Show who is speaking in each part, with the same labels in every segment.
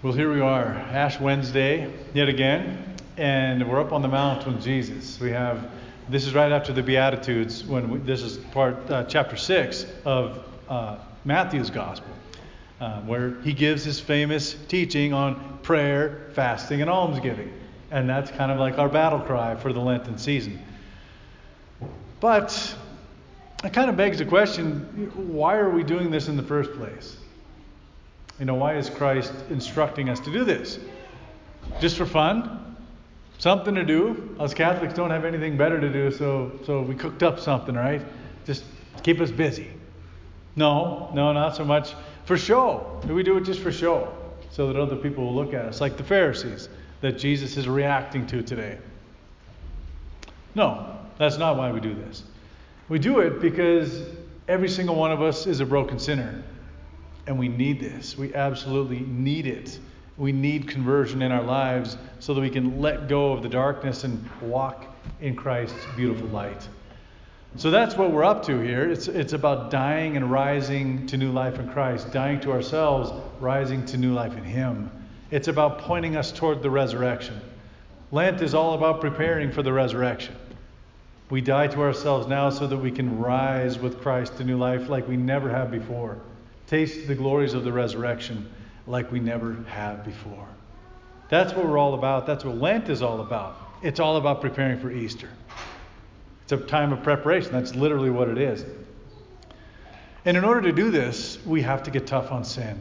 Speaker 1: Well, here we are, Ash Wednesday, yet again, and we're up on the mount with Jesus. This is right after the Beatitudes, this is chapter 6 of Matthew's Gospel, where he gives his famous teaching on prayer, fasting, and almsgiving. And that's kind of like our battle cry for the Lenten season. But it kind of begs the question, why are we doing this in the first place? Why is Christ instructing us to do this? Just for fun? Something to do? Us Catholics don't have anything better to do, so we cooked up something, right? Just keep us busy. No, not so much for show. We do it just for show, so that other people will look at us, like the Pharisees that Jesus is reacting to today. No, that's not why we do this. We do it because every single one of us is a broken sinner. And we need this. We absolutely need it. We need conversion in our lives so that we can let go of the darkness and walk in Christ's beautiful light. So that's what we're up to here. It's about dying and rising to new life in Christ. Dying to ourselves, rising to new life in Him. It's about pointing us toward the resurrection. Lent is all about preparing for the resurrection. We die to ourselves now so that we can rise with Christ to new life like we never have before. Taste the glories of the resurrection like we never have before. That's what we're all about. That's what Lent is all about. It's all about preparing for Easter. It's a time of preparation. That's literally what it is. And in order to do this, we have to get tough on sin.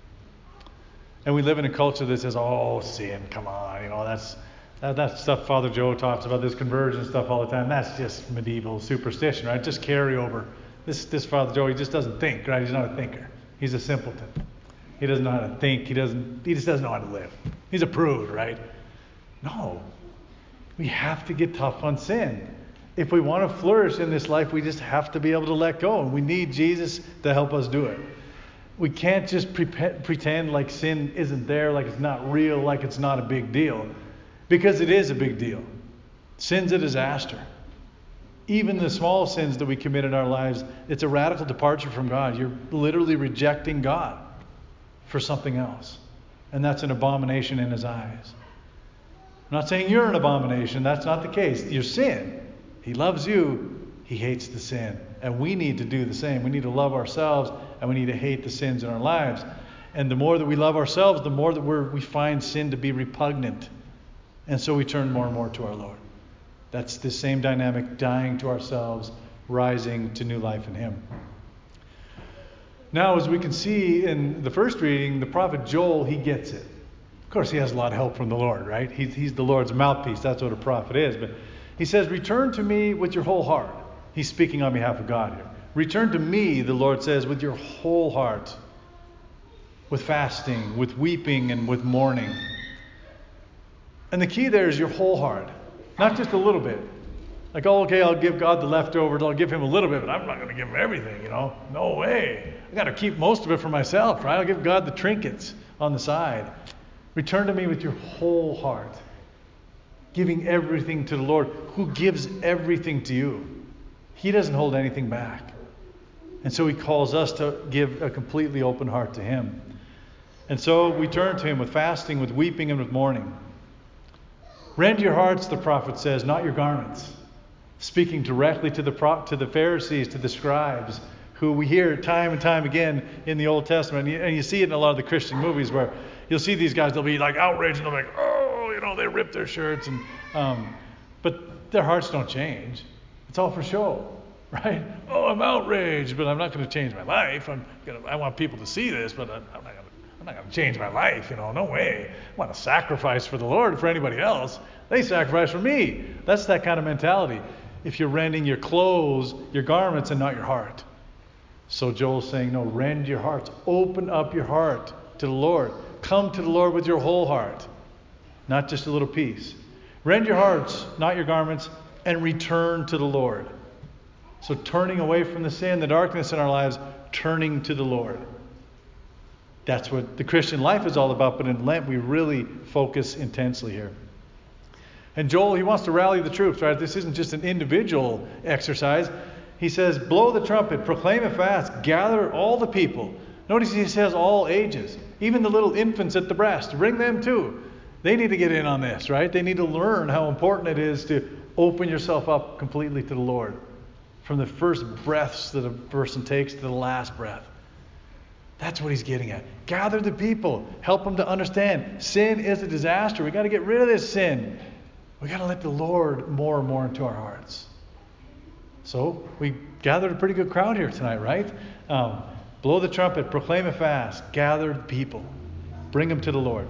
Speaker 1: And we live in a culture that says, oh, sin, come on. That stuff Father Joe talks about, this conversion stuff all the time. That's just medieval superstition, right? Just carry over. This Father Joe, he just doesn't think, right? He's not a thinker. He's a simpleton. He doesn't know how to think. He just doesn't know how to live. He's a prude, right? No. We have to get tough on sin. If we want to flourish in this life, we just have to be able to let go. And we need Jesus to help us do it. We can't just pretend like sin isn't there, like it's not real, like it's not a big deal. Because it is a big deal. Sin's a disaster. Even the small sins that we commit in our lives, it's a radical departure from God. You're literally rejecting God for something else. And that's an abomination in His eyes. I'm not saying you're an abomination. That's not the case. Your sin. He loves you. He hates the sin. And we need to do the same. We need to love ourselves and we need to hate the sins in our lives. And the more that we love ourselves, the more that we find sin to be repugnant. And so we turn more and more to our Lord. That's the same dynamic, dying to ourselves, rising to new life in Him. Now, as we can see in the first reading, the prophet Joel, he gets it. Of course, he has a lot of help from the Lord, right? He's the Lord's mouthpiece. That's what a prophet is. But he says, return to me with your whole heart. He's speaking on behalf of God here. Return to me, the Lord says, with your whole heart. With fasting, with weeping, and with mourning. And the key there is your whole heart. Not just a little bit. Like, I'll give God the leftovers. I'll give Him a little bit, but I'm not going to give Him everything, No way. I got to keep most of it for myself, right? I'll give God the trinkets on the side. Return to me with your whole heart. Giving everything to the Lord, who gives everything to you. He doesn't hold anything back. And so He calls us to give a completely open heart to Him. And so we turn to Him with fasting, with weeping, and with mourning. Rend your hearts, the prophet says, not your garments. Speaking directly to the Pharisees, to the scribes, who we hear time and time again in the Old Testament. And you see it in a lot of the Christian movies where you'll see these guys, they'll be like outraged and they'll be like, they rip their shirts. But their hearts don't change. It's all for show, right? Oh, I'm outraged, but I'm not going to change my life. I want people to see this, but I'm not going to change my life, no way. I want to sacrifice for the Lord, for anybody else. They sacrifice for me. That's that kind of mentality. If you're rending your clothes, your garments, and not your heart. So Joel's saying, no, rend your hearts. Open up your heart to the Lord. Come to the Lord with your whole heart, not just a little piece. Rend your hearts, not your garments, and return to the Lord. So turning away from the sin, the darkness in our lives, turning to the Lord. That's what the Christian life is all about, but in Lent we really focus intensely here. And Joel, he wants to rally the troops, right? This isn't just an individual exercise. He says, blow the trumpet, proclaim a fast, gather all the people, Notice he says all ages, even the little infants at the breast. Bring them too. They need to get in on this, right? They need to learn how important it is to open yourself up completely to the Lord. From the first breaths that a person takes to the last breath. That's what he's getting at. Gather the people. Help them to understand. Sin is a disaster. We got to get rid of this sin. We got to let the Lord more and more into our hearts. So we gathered a pretty good crowd here tonight, right? Blow the trumpet. Proclaim a fast. Gather the people. Bring them to the Lord.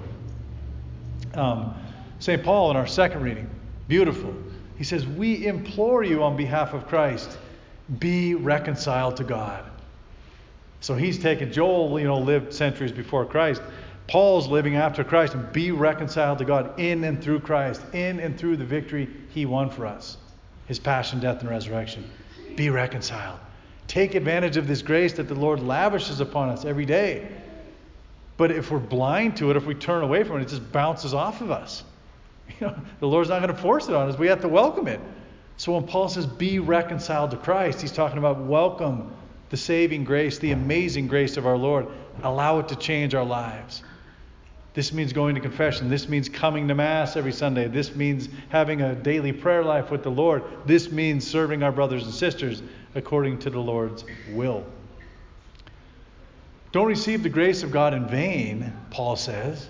Speaker 1: St. Paul in our second reading. Beautiful. He says, we implore you on behalf of Christ, be reconciled to God. So he's taken, Joel, lived centuries before Christ. Paul's living after Christ, and be reconciled to God in and through Christ, in and through the victory he won for us. His passion, death, and resurrection. Be reconciled. Take advantage of this grace that the Lord lavishes upon us every day. But if we're blind to it, if we turn away from it, it just bounces off of us. The Lord's not going to force it on us. We have to welcome it. So when Paul says, be reconciled to Christ, he's talking about welcome the saving grace, the amazing grace of our Lord. Allow it to change our lives. This means going to confession. This means coming to Mass every Sunday. This means having a daily prayer life with the Lord. This means serving our brothers and sisters according to the Lord's will. Don't receive the grace of God in vain, Paul says.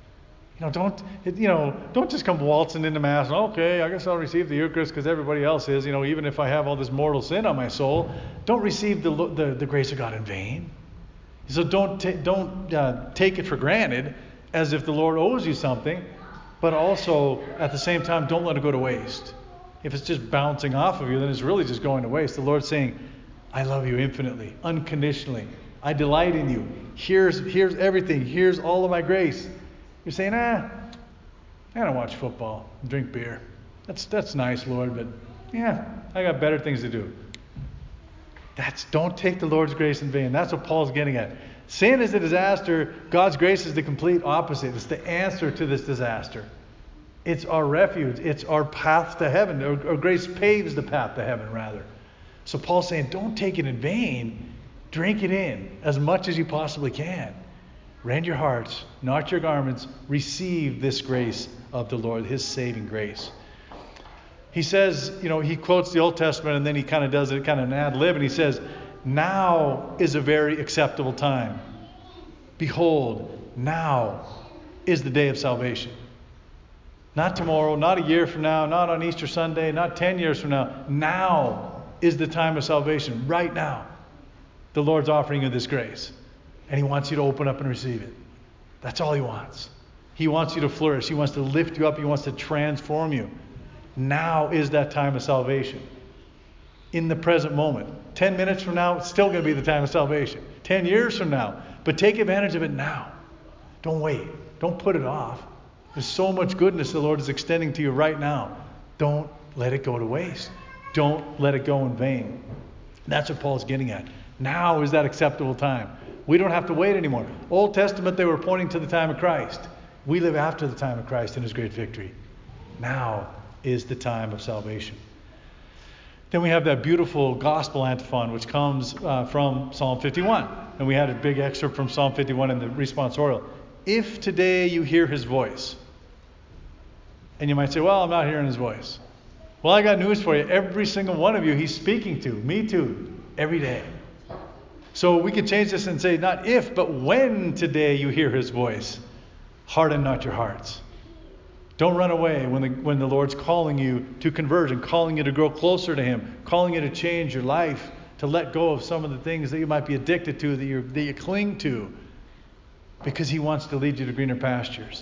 Speaker 1: Don't just come waltzing into Mass. Okay, I guess I'll receive the Eucharist because everybody else is. Even if I have all this mortal sin on my soul, don't receive the grace of God in vain. So don't take it for granted as if the Lord owes you something, but also at the same time, don't let it go to waste. If it's just bouncing off of you, then it's really just going to waste. The Lord's saying, I love you infinitely, unconditionally. I delight in you. Here's everything. Here's all of my grace. You're saying, I don't watch football, drink beer. That's nice, Lord, but I got better things to do. Don't take the Lord's grace in vain. That's what Paul's getting at. Sin is a disaster. God's grace is the complete opposite. It's the answer to this disaster. It's our refuge. It's our path to heaven. Or grace paves the path to heaven, rather. So Paul's saying, don't take it in vain. Drink it in as much as you possibly can. Rend your hearts, not your garments. Receive this grace of the Lord, his saving grace. He says, he quotes the Old Testament and then he kind of does it kind of an ad lib, and he says, now is a very acceptable time. Behold, now is the day of salvation. Not tomorrow, not a year from now, not on Easter Sunday, not 10 years from now. Now is the time of salvation. Right now. The Lord's offering you this grace. And he wants you to open up and receive it. That's all he wants. He wants you to flourish. He wants to lift you up. He wants to transform you. Now is that time of salvation. In the present moment. 10 minutes from now, it's still going to be the time of salvation. 10 years from now. But take advantage of it now. Don't wait. Don't put it off. There's so much goodness the Lord is extending to you right now. Don't let it go to waste. Don't let it go in vain. That's what Paul's getting at. Now is that acceptable time. We don't have to wait anymore. Old Testament, they were pointing to the time of Christ. We live after the time of Christ and his great victory. Now is the time of salvation. Then we have that beautiful gospel antiphon, which comes from Psalm 51. And we had a big excerpt from Psalm 51 in the responsorial. If today you hear his voice. And you might say, well, I'm not hearing his voice. Well, I got news for you. Every single one of you he's speaking to. Me too. Every day. So we could change this and say, not if, but when today you hear his voice. Harden not your hearts. Don't run away when the Lord's calling you to conversion, calling you to grow closer to him, calling you to change your life, to let go of some of the things that you might be addicted to, that you cling to, because he wants to lead you to greener pastures.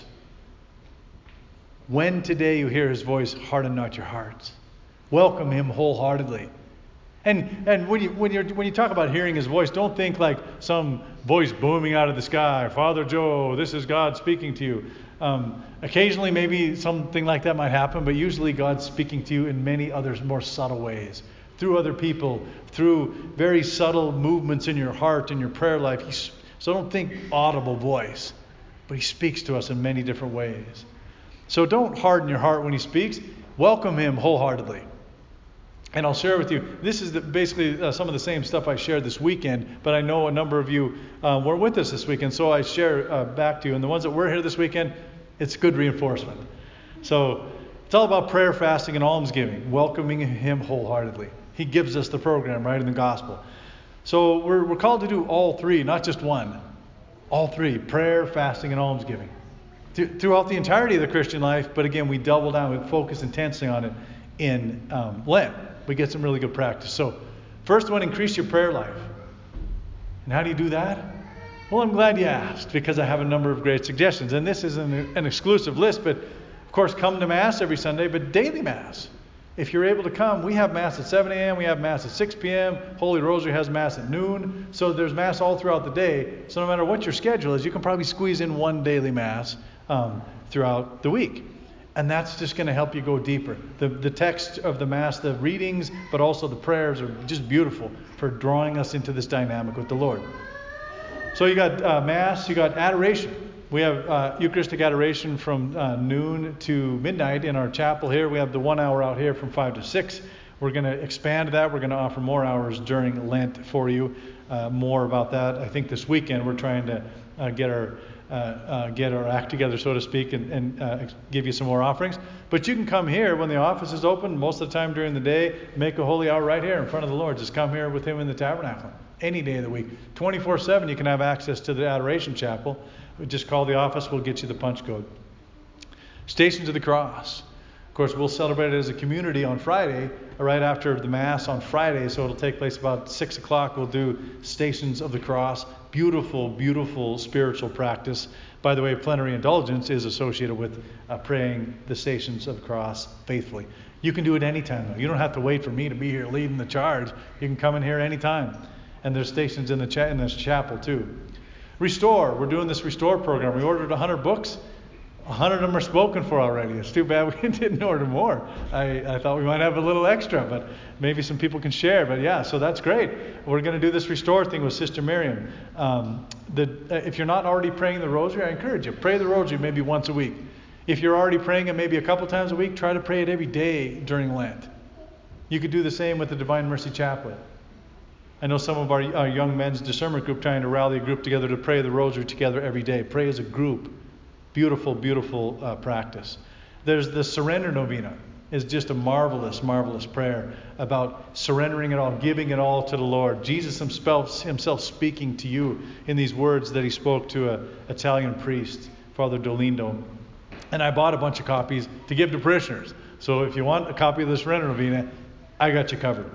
Speaker 1: When today you hear his voice, harden not your hearts. Welcome him wholeheartedly. And when you talk about hearing his voice, don't think like some voice booming out of the sky. Father Joe, this is God speaking to you. Occasionally maybe something like that might happen, but usually God's speaking to you in many other more subtle ways. Through other people, through very subtle movements in your heart, in your prayer life. So don't think audible voice, but he speaks to us in many different ways. So don't harden your heart when he speaks. Welcome him wholeheartedly. And I'll share with you, this is basically some of the same stuff I shared this weekend, but I know a number of you were with us this weekend, so I share back to you. And the ones that were here this weekend, it's good reinforcement. So it's all about prayer, fasting, and almsgiving, welcoming Him wholeheartedly. He gives us the program, right, in the gospel. So we're called to do all three, not just one. All three, prayer, fasting, and almsgiving. Throughout the entirety of the Christian life, but again, we double down, we focus intensely on it in Lent. We get some really good practice. So first one, increase your prayer life. And how do you do that? Well, I'm glad you asked, because I have a number of great suggestions. And this isn't an exclusive list, but of course, come to Mass every Sunday, but daily Mass. If you're able to come, we have Mass at 7 a.m., we have Mass at 6 p.m., Holy Rosary has Mass at noon, so there's Mass all throughout the day. So no matter what your schedule is, you can probably squeeze in one daily Mass throughout the week. And that's just going to help you go deeper. The text of the Mass, the readings, but also the prayers are just beautiful for drawing us into this dynamic with the Lord. So you got Mass, you got adoration. We have Eucharistic adoration from noon to midnight in our chapel here. We have the 1 hour out here from 5 to 6. We're going to expand that. We're going to offer more hours during Lent for you. More about that. I think this weekend we're trying to get our act together, so to speak, and give you some more offerings. But you can come here when the office is open, most of the time during the day, make a holy hour right here in front of the Lord. Just come here with Him in the tabernacle. Any day of the week. 24/7 you can have access to the Adoration Chapel. Just call the office, we'll get you the punch code. Stations of the Cross. Of course, we'll celebrate it as a community on Friday, right after the Mass on Friday, so it'll take place about 6 o'clock. We'll do Stations of the Cross. Beautiful, beautiful spiritual practice. By the way, plenary indulgence is associated with praying the Stations of the Cross faithfully. You can do it anytime, though. You don't have to wait for me to be here leading the charge. You can come in here anytime. And there's stations in this chapel, too. Restore. We're doing this Restore program. We ordered 100 books. 100 of them are spoken for already. It's too bad we didn't order more. I thought we might have a little extra, but maybe some people can share. But yeah, so that's great. We're going to do this Restore thing with Sister Miriam. If you're not already praying the Rosary, I encourage you. Pray the Rosary maybe once a week. If you're already praying it maybe a couple times a week, try to pray it every day during Lent. You could do the same with the Divine Mercy Chaplet. I know some of our young men's discernment group trying to rally a group together to pray the Rosary together every day. Pray as a group. Beautiful, beautiful practice. There's the Surrender Novena. It's just a marvelous, marvelous prayer about surrendering it all, giving it all to the Lord. Jesus himself speaking to you in these words that he spoke to an Italian priest, Father Dolindo. And I bought a bunch of copies to give to parishioners. So if you want a copy of the Surrender Novena, I got you covered.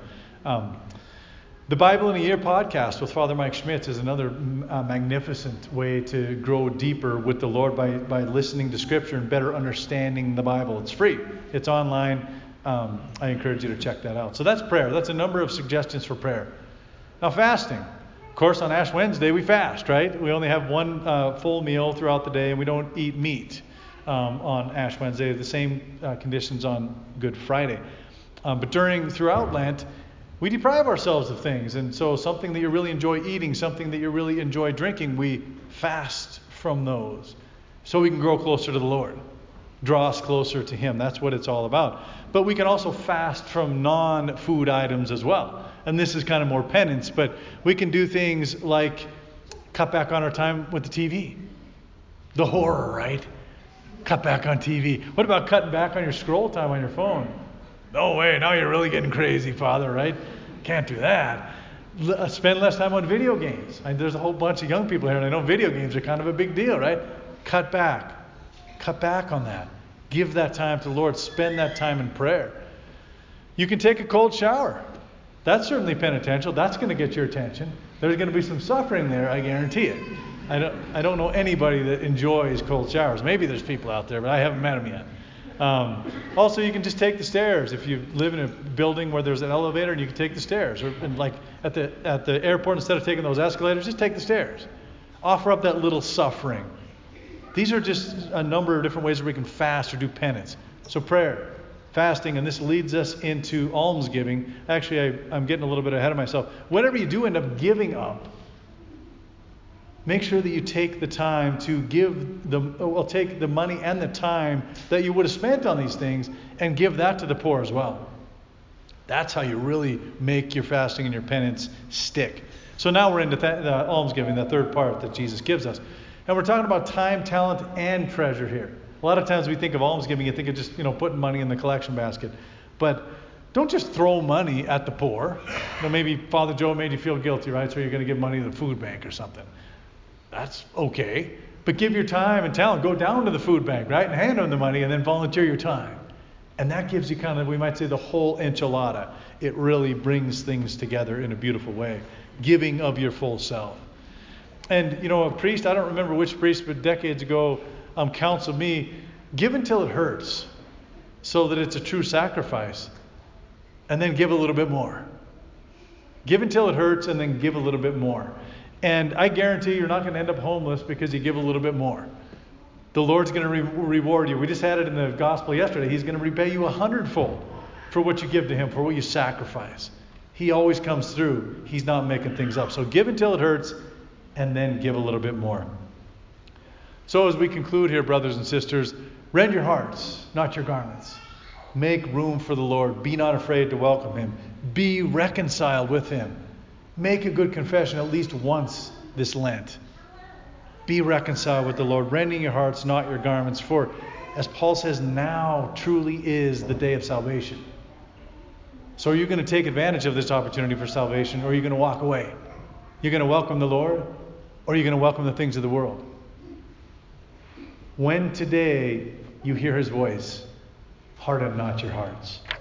Speaker 1: The Bible in a Year podcast with Father Mike Schmitz is another magnificent way to grow deeper with the Lord by listening to Scripture and better understanding the Bible. It's free. It's online. I encourage you to check that out. So that's prayer. That's a number of suggestions for prayer. Now fasting. Of course, on Ash Wednesday we fast, right? We only have one full meal throughout the day and we don't eat meat on Ash Wednesday. The same conditions on Good Friday. But throughout Lent, we deprive ourselves of things, and so something that you really enjoy eating, something that you really enjoy drinking, we fast from those so we can grow closer to the Lord, draw us closer to Him. That's what it's all about. But we can also fast from non-food items as well, and this is kind of more penance, but we can do things like cut back on our time with the TV. The horror, right? Cut back on TV. What about cutting back on your scroll time on your phone? No way, now you're really getting crazy, Father, right? Can't do that. Spend less time on video games. There's a whole bunch of young people here, and I know video games are kind of a big deal, right? Cut back. Cut back on that. Give that time to the Lord. Spend that time in prayer. You can take a cold shower. That's certainly penitential. That's going to get your attention. There's going to be some suffering there, I guarantee it. I don't know anybody that enjoys cold showers. Maybe there's people out there, but I haven't met them yet. Also, you can just take the stairs. If you live in a building where there's an elevator, and you can take the stairs. Or like at the airport, instead of taking those escalators, just take the stairs. Offer up that little suffering. These are just a number of different ways that we can fast or do penance. So prayer, fasting, and this leads us into almsgiving. Actually, I'm getting a little bit ahead of myself. Whatever you do end up giving up, make sure that you take the time to take the money and the time that you would have spent on these things and give that to the poor as well. That's how you really make your fasting and your penance stick. So now we're into the almsgiving, the third part that Jesus gives us. And we're talking about time, talent, and treasure here. A lot of times we think of almsgiving and think of just, putting money in the collection basket. But don't just throw money at the poor. Maybe Father Joe made you feel guilty, right? So you're going to give money to the food bank or something. That's okay. But give your time and talent. Go down to the food bank, right? And hand them the money and then volunteer your time. And that gives you kind of, we might say, the whole enchilada. It really brings things together in a beautiful way. Giving of your full self. And, a priest, I don't remember which priest, but decades ago counseled me, give until it hurts so that it's a true sacrifice. And then give a little bit more. Give until it hurts and then give a little bit more. And I guarantee you're not going to end up homeless because you give a little bit more. The Lord's going to reward you. We just had it in the gospel yesterday. He's going to repay you 100-fold for what you give to him, for what you sacrifice. He always comes through. He's not making things up. So give until it hurts and then give a little bit more. So as we conclude here, brothers and sisters, rend your hearts, not your garments. Make room for the Lord. Be not afraid to welcome him. Be reconciled with him. Make a good confession at least once this Lent. Be reconciled with the Lord, rending your hearts, not your garments. For, as Paul says, now truly is the day of salvation. So are you going to take advantage of this opportunity for salvation, or are you going to walk away? You're going to welcome the Lord, or are you going to welcome the things of the world? When today you hear his voice, harden not your hearts.